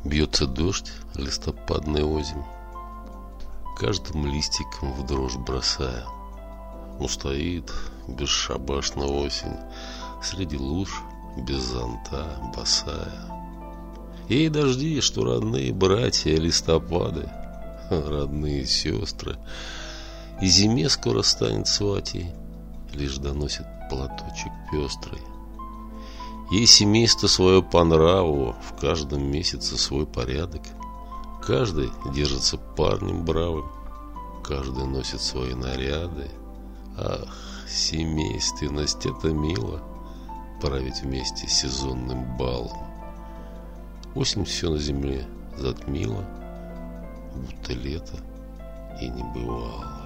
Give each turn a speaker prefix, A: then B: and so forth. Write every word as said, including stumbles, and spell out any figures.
A: Бьется дождь, листопадный озимь, каждым листиком в дрожь бросая. Ну, стоит бесшабашно осень среди луж, без зонта, босая. Ей дожди, что родные братья листопады, родные сестры, и зиме скоро станет сватей, лишь доносит платочек пестрый. Ей семейство свое по нраву, в каждом месяце свой порядок. Каждый держится парнем бравым, каждый носит свои наряды. Ах, семейственность, это мило, править вместе сезонным балом. Осень все на земле затмила, будто лето и не бывало.